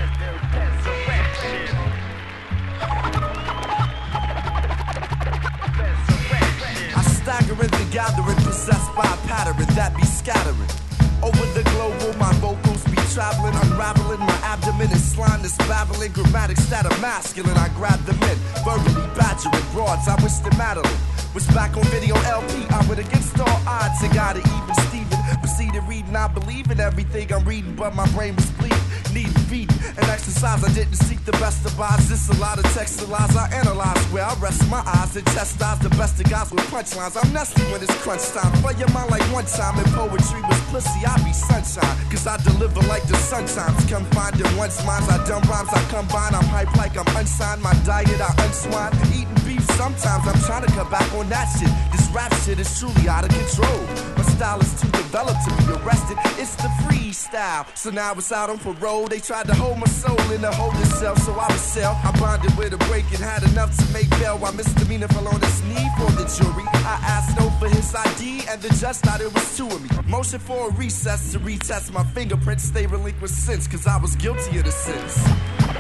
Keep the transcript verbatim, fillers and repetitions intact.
I stagger in the gathering, possessed by a pattern that be scattering. Over the global, my vocals be traveling, unraveling. My abdomen is slime that's babbling. Grammatics that are masculine, I grab them in. Verbally badgering broads, I wish them Madeline was back on video L P. I went against all odds and got it even Steven. Proceeded reading, I believe in everything I'm reading, but my brain was bleeding. Needing feeding and exercise, I didn't seek the best of odds. This a lot of text and lies I analyze, where I rest my eyes and chastise the best of guys with punchlines. I'm nasty when it's crunch time. For your mind like one time in poetry was pussy, I be sunshine. Cause I deliver like the sun times. Come find it once minds, I dumb rhymes, I combine. I'm hype like I'm unsigned, my diet I unswine. Eating beef sometimes, I'm trying to cut back on that shit. This rap shit is truly out of control. My style is too developed to be arrested. It's the freestyle, so now it's out on parole. They tried to hold my soul in a holding cell, so I was sell. I bonded with a break and had enough to make bail. While misdemeanor fell on his knee for the jury. I asked no for his I D, and the judge thought it was two of me. Motion for a recess to retest my fingerprints. They relinquished since, cause I was guilty of the sins.